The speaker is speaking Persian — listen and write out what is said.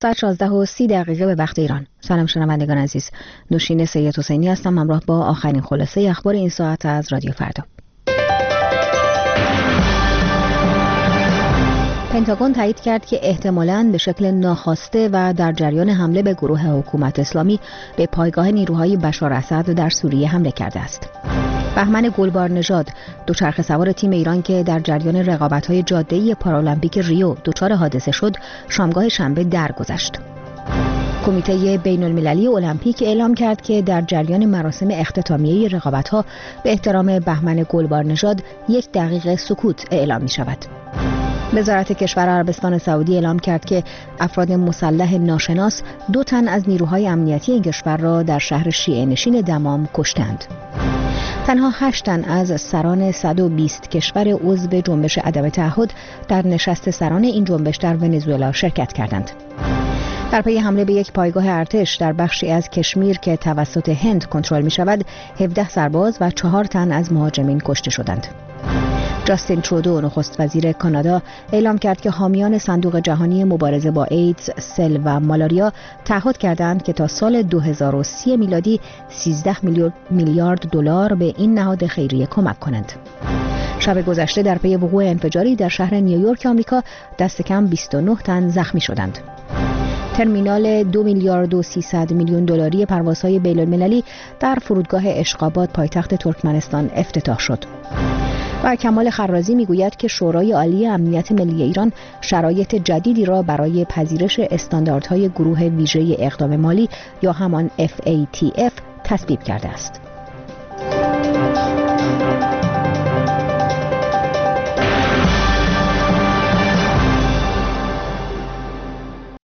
ساعت 16:30 به وقت ایران. سلام شنوندگان عزیز، نوشین سید حسینی هستم همراه با آخرین خلاصه اخبار این ساعت از رادیو فردا. پنتاگون تایید کرد که احتمالاً به شکل ناخواسته و در جریان حمله به گروه حکومت اسلامی به پایگاه نیروهای بشار اسد در سوریه حمله کرده است. بهمن گلبارنژاد، دوچرخه سوار تیم ایران که در جریان رقابت‌های جاده‌ای پارالمپیک ریو دچار حادثه شد، شامگاه شنبه درگذشت. کمیته بین‌المللی المپیک اعلام کرد که در جریان مراسم اختتامیه رقابت‌ها به احترام بهمن گلبارنژاد 1 دقیقه سکوت اعلام می‌شود. وزارت کشور عربستان سعودی اعلام کرد که افراد مسلح ناشناس 2 تن از نیروهای امنیتی این کشور را در شهر شیعه نشین دمام کشتند. تنها 8 تن از سران 120 کشور عضو جنبش عدم تعهد در نشست سران این جنبش در ونزوئلا شرکت کردند. در پی حمله به یک پایگاه ارتش در بخشی از کشمیر که توسط هند کنترل می شود، 17 سرباز و 4 تن از مهاجمین کشته شدند. جاستین ترودو، نخست وزیر کانادا، اعلام کرد که حامیان صندوق جهانی مبارزه با ایدز، سل و مالاریا تعهد کردند که تا سال 2030 میلادی 13 میلیارد دلار به این نهاد خیریه کمک کنند. شب گذشته در پی وقوع انفجاری در شهر نیویورک آمریکا دست کم 29 تن زخمی شدند. ترمینال 2 میلیارد و 300 میلیون دلاری پروازهای بین‌المللی در فرودگاه اشقاباد پایتخت ترکمنستان افتتاح شد. و کمال خرازی میگوید که شورای عالی امنیت ملی ایران شرایط جدیدی را برای پذیرش استانداردهای گروه ویژه اقدام مالی یا همان FATF تصویب کرده است.